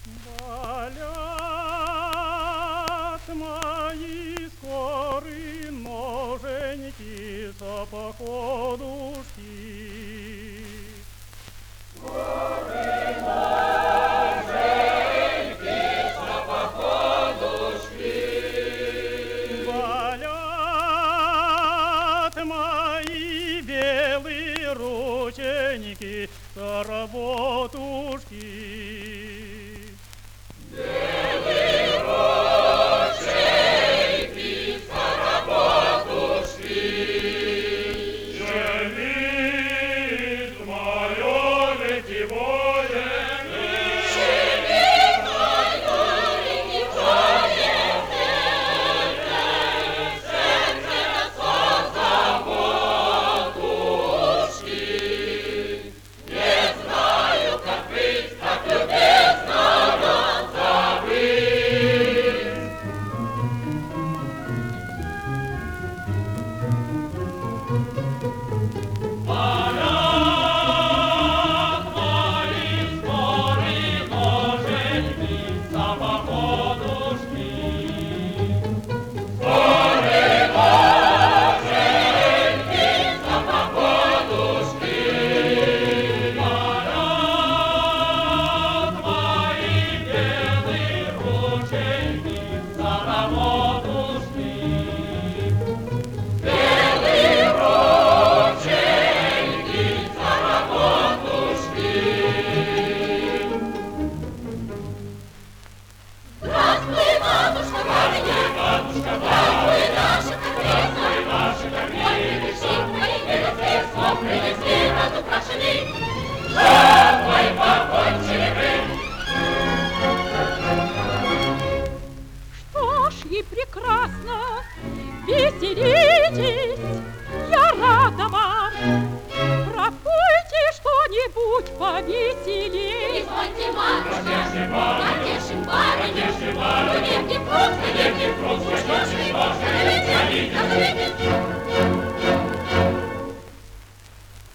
Болят мои скорые ноженьки за походушки. Скорые ноженьки за походушки. Болят мои белые рученьки за работушки. Белые ручейки за работушки. Щемит мое ретевое, Щемит мое ретевое сердце за заботушки. Не знаю, как быть, как любезно болят мои скорые ноженьки за походушки. Скорые ноженьки за походушки. Болят мои белые рученьки за работушки. Белые рученьки за работушки. Здравствуй, матушка Марья! Здравствуй, наша Катерина! Ой, пришли твои милосердства, принесли разукрашены. Жатвой покончили мы. Что ж, и прекрасно, веселитесь, я рада вам. Пропойте что-нибудь повеселей. Извольте, матушка, потешим барыню, будем не просто